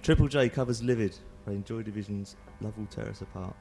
Triple J covers Livid, playing Joy Division's Love Will Tear Us Apart.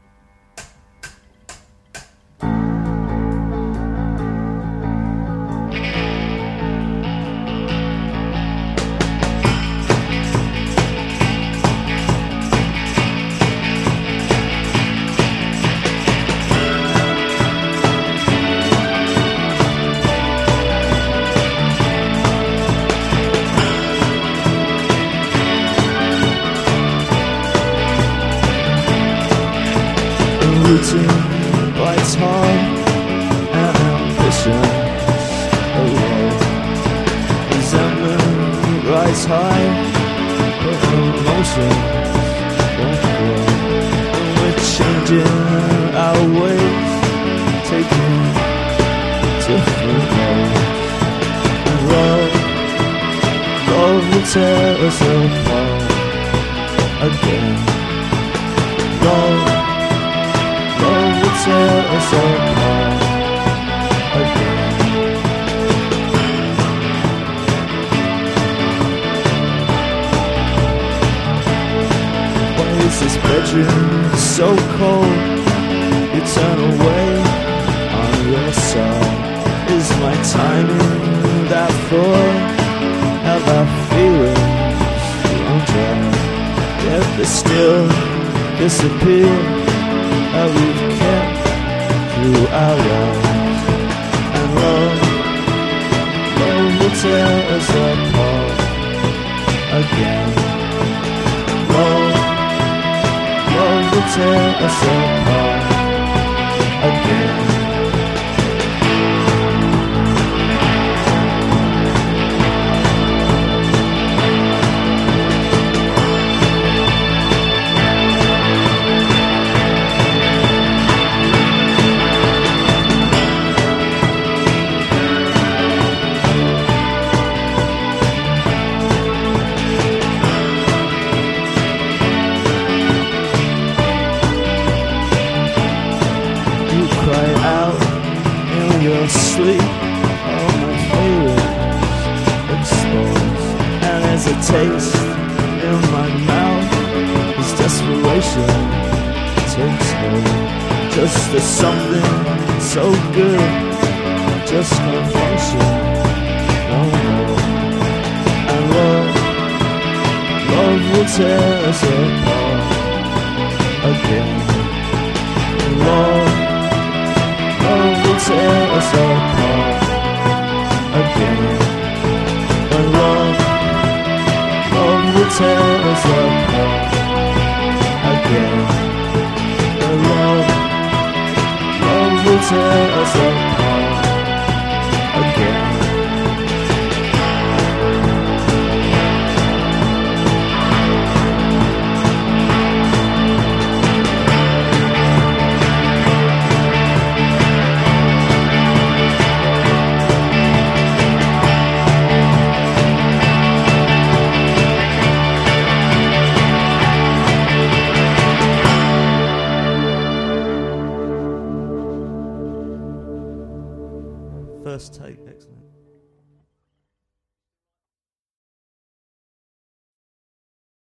By time and ambition away, resentment rise high, but emotion won't grow. And we're changing our ways, taking different roads. And love will tear us apart again. Love will tear us apart again. Why is this bedroom so cold? You turn away on your side. Is my timing that full? Have our feelings run dry? Yet they still disappear. How we've kept through our lives. And love will tear us apart again. Love will tear us apart again. Sleep, all my feelings exposed, and there's a taste in my mouth as desperation takes hold. Just as something so good just can't function no more. And love will tear us apart again. Love will tear us apart again. And love will tear us apart again. And love will tear us apart again. First take, excellent.